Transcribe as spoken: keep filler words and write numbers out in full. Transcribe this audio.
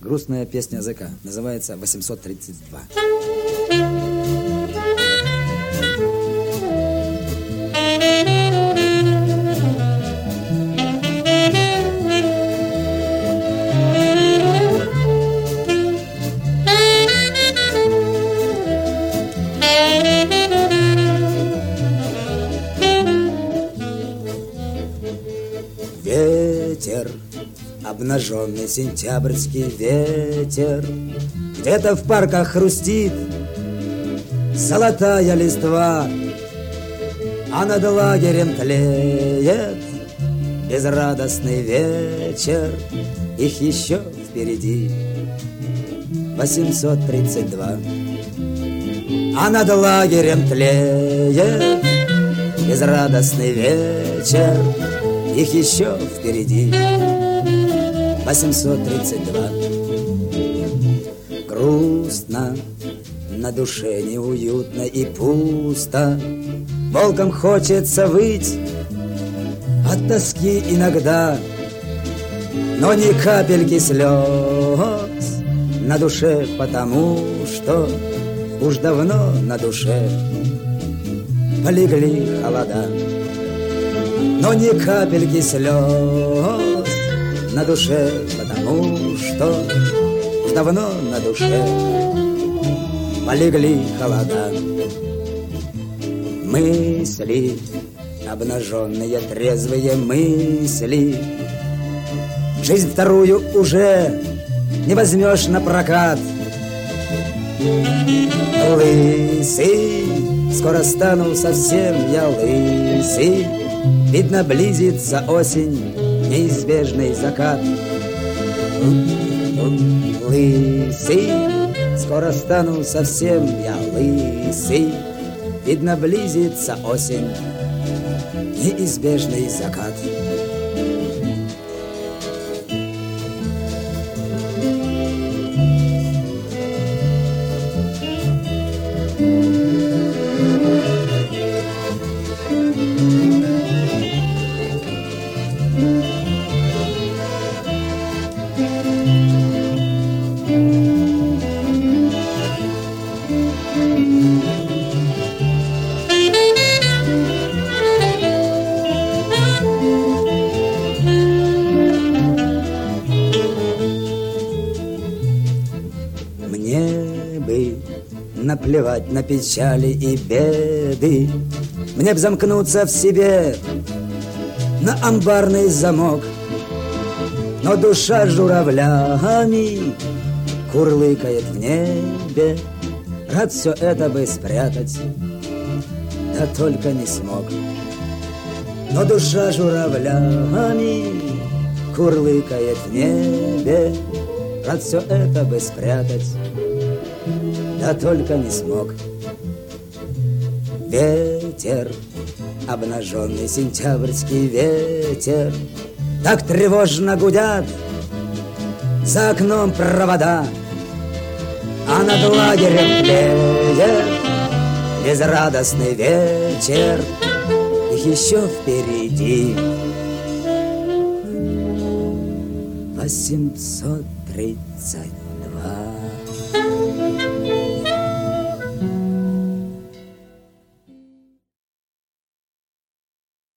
Грустная песня языка. Называется восемьсот тридцать два. Ветер, обнаженный сентябрьский ветер, где-то в парках хрустит золотая листва, а над лагерем тлеет безрадостный вечер. Их еще впереди восемьсот тридцать два. А над лагерем тлеет безрадостный вечер. Их еще впереди восемьсот тридцать два. Грустно, на душе неуютно и пусто, волком хочется выть от тоски иногда, но ни капельки слез на душе, потому что уж давно на душе полегли холода. Но ни капельки слез на душе, потому что уж давно на душе полегли холода. Мысли, обнаженные, трезвые мысли, жизнь вторую уже не возьмешь на прокат. Лысый, скоро стану совсем я лысый, видно, близится осень, неизбежный закат. Лысый, скоро стану совсем я лысый, видно, близится осень, неизбежный закат. Мне бы наплевать на печали и беды, мне б замкнуться в себе на амбарный замок, но душа журавлями курлыкает в небе, рад все это бы спрятать, да только не смог. Но душа журавлями курлыкает в небе, рад все это бы спрятать, да только не смог. Ветер, обнаженный сентябрьский ветер, так тревожно гудят за окном провода, а над лагерем тлеет безрадостный вечер. Их еще впереди восемьсот тридцать.